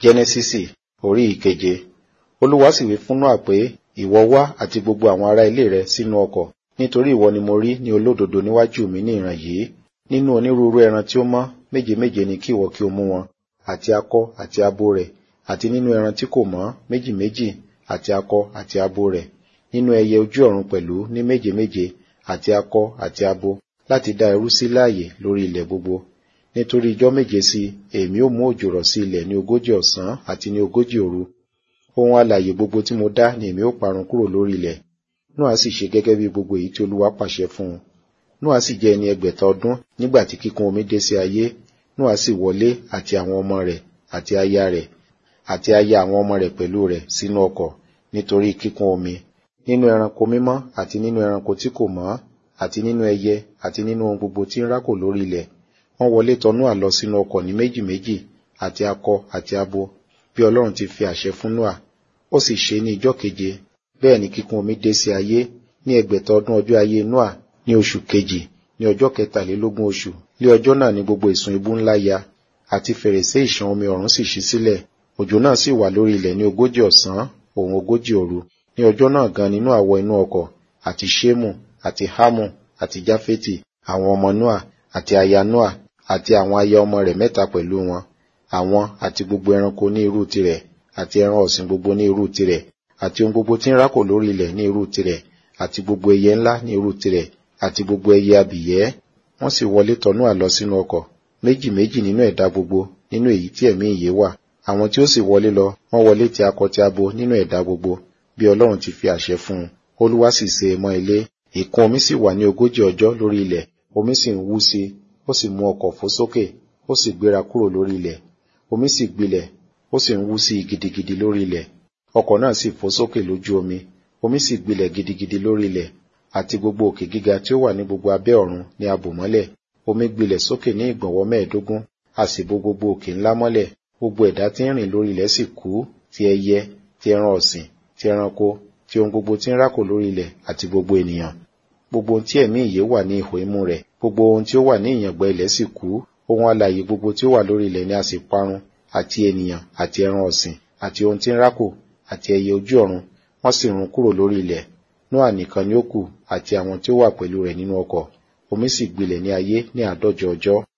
Jẹ́nẹ́sísì orí ìkeje. Olúwa sì wí fún Nóà pé, ìwọ wá àti gbogbo àwọn ará ilé rẹ sínú ọkọ̀, nítorí ìwọ ni mo rí ní olódodo níwájú mi ní ìran yìí. Nínú onírúurú ẹran tí ó mọ́, méje méje ni kí ìwọ kí o mú wọn, àti akọ àti abo rẹ̀, àti nínú ẹran tí kò mọ́, méjì méjì, àti akọ àti abo rẹ̀. Nínú ẹyẹ ojú ọ̀run pẹ̀lú ní méje méje, àti akọ àti abo, láti dá ẹrú sí láàyè lórí ilẹ̀ gbogbo. Nítorí ijọ́ méje sí, èmi ó mú òjò rọ̀ sí ilẹ̀ ní 40 ọ̀sán àti ní 40 òru. Ohun alààyè gbogbo tí mo dá ni èmi ó parun kúrò lórí ilẹ̀. Nóà sì ṣe gẹ́gẹ́ bí gbogbo èyí tí Olúwa pàṣẹ fún un. Nóà sì jẹ́ ẹni 600 ọdún nígbà tí kíkún omi dé sí ayé. Nóà sì wọlé àti àwọn ọmọ rẹ̀ àti aya rẹ̀ àti aya àwọn ọmọ rẹ̀ pẹ̀lú rẹ̀ sínú ọkọ̀ nítorí kíkún omi. Nínú ẹranko mímọ́ àti nínú ẹranko tí kò mọ́, àti nínú ẹyẹ àti nínú ohun gbogbo tí ń rákò lórí ilẹ̀, wọ́n wọlé tọ̀ Nóà lọ sínú ọkọ̀ ní méjì méjì, àti akọ àti abo, bí Ọlọ́run ti fi àṣẹ fún Nóà. Ó sì ṣe ní ijọ́ keje, bẹ́ẹ̀ ni kíkún omi dé sí ayé ní 600 ọdún ọjọ́ ayé Nóà, ní oṣù kejì, ní ọjọ́ 43 oṣù. Ní ọjọ́ náà ni gbogbo ìsun ibú ńlá ya, àti fèrèsé ìṣàn omi ọ̀run sì ṣí sílẹ̀. Òjò náà sì wà lórí ilẹ̀ ní 40 ọ̀sán, òun 40 òru. Ní ọjọ́ náà gan ni Nóà wọ inú ọkọ̀, àti Ṣémù, àti Hámù, àti Jáfétì, àwọn ọmọ Nóà, àti aya Nóà, àti àwọn aya ọmọ rẹ̀ 3 pẹ̀lú wọn. Àwọn àti gbogbo ẹranko ní irú tirẹ̀, àti ẹran ọ̀sìn gbogbo ní irú tirẹ̀, àti ohun gbogbo tí ń rákò lórí ilẹ̀ ní irú tirẹ̀, àti gbogbo ẹyẹ ńlá ní irú tirẹ̀, àti gbogbo ẹyẹ abìyẹ́. Wọ́n sì wọlé tọ̀ Nóà lọ sínú ọkọ̀, méjì méjì nínú ẹ̀dá gbogbo, nínú èyí tí ẹ̀mí ìyè wà. Àwọn tí ó sì wọlé lọ, wọ́n wọlé ti akọ ti abo nínú ẹ̀dá gbogbo, bí Ọlọ́run ti fi àṣẹ fún un. Olúwa sì sé e mọ́ ilé. Ìkún omi sì wà ní 40 ọjọ́ lórí ilẹ̀, omi sì ń wú sí, ó sì mú ọkọ̀ fò sókè, ó sì gbéra kúrò lórí ilẹ̀. Omi sì gbilẹ̀, ó sì ń wú sí gidigidi lórí ilẹ̀. Ọkọ̀ náà sì fò sókè lójú omi, omi sì gbilẹ̀ gidigidi lórí ilẹ̀, àti gbogbo òkè gíga tí ó wà ní gbogbo abẹ́ ọ̀run ni a bò mọ́lẹ̀. Omi gbilẹ̀ sókè ní ìgbọ̀nwọ́ 15, a sì bò gbogbo òkè ńlá mọ́lẹ̀. Gbogbo ẹ̀dá tí ń rìn lórí ilẹ̀ sì kú, ti ẹyẹ, ti ẹran ọ̀sìn, ti ẹranko, ti ohun gbogbo tí ń rákò lórí ilẹ̀, àti gbogbo ènìyàn. Gbogbo ohun tí ẹ̀mí ìyè wà ní ihò imú rẹ̀, gbogbo ohun tí ó wà ní ìyàngbẹ́ ilẹ̀ sì kú. Ohun alààyè gbogbo tí ó wà lórí ilẹ̀ ni a sì parun, àti ènìyàn, àti ẹran ọ̀sìn, àti ohun tí ń rákò, àti ẹyẹ ojú ọ̀run, wọ́n sì run kúrò lórí ilẹ̀. Nóà nìkan ni ó kù, àti àwọn tí ó wà pẹ̀lú rẹ̀ nínú ọkọ̀. Omi sì gbilẹ̀ ní ayé ní 150 ọjọ́.